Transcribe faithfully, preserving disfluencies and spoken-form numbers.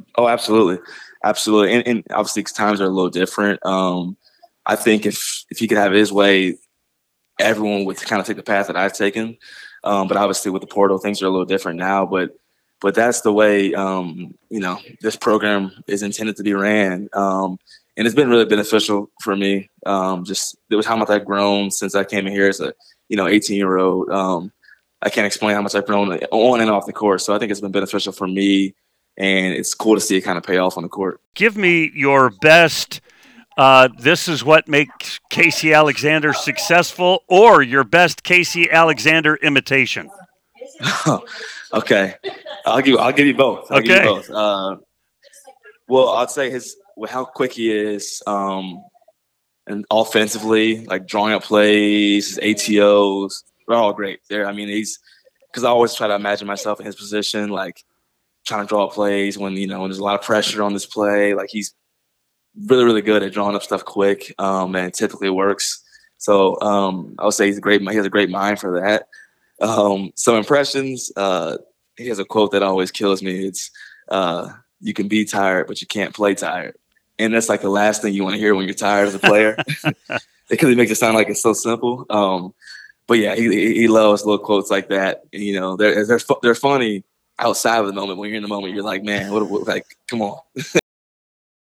Oh, absolutely, absolutely, and and obviously 'cause times are a little different. Um, I think if if he could have his way, everyone would kinda take the path that I've taken. Um, but obviously with the portal, things are a little different now, but but that's the way, um, you know, this program is intended to be ran. Um, and it's been really beneficial for me. Um, just there was how much I've grown since I came in here as a, you know, eighteen-year-old. Um, I can't explain how much I've grown on and off the court, so I think it's been beneficial for me, and it's cool to see it kinda pay off on the court. Give me your best, uh, this is what makes Casey Alexander successful, or your best Casey Alexander imitation. Okay. I'll give I'll give you both. I'll give you Okay. both. Uh, well, I'd say his well, how quick he is, um, and offensively, like drawing up plays, his A T Os, they're all great. They're I mean, he's 'cause I always try to imagine myself in his position, like trying to draw up plays when, you know, when there's a lot of pressure on this play. Like he's really, really good at drawing up stuff quick, um, and typically works. So, um, I would say he's a great he has a great mind for that. Um, some impressions, uh, he has a quote that always kills me. It's, uh, "You can be tired, but you can't play tired." And that's like the last thing you wanna hear when you're tired as a player because he makes it sound like it's so simple. Um, but yeah, he he he loves little quotes like that. You know, they're they're fu they're funny outside of the moment. When you're in the moment, you're like, "Man, what what like, come on."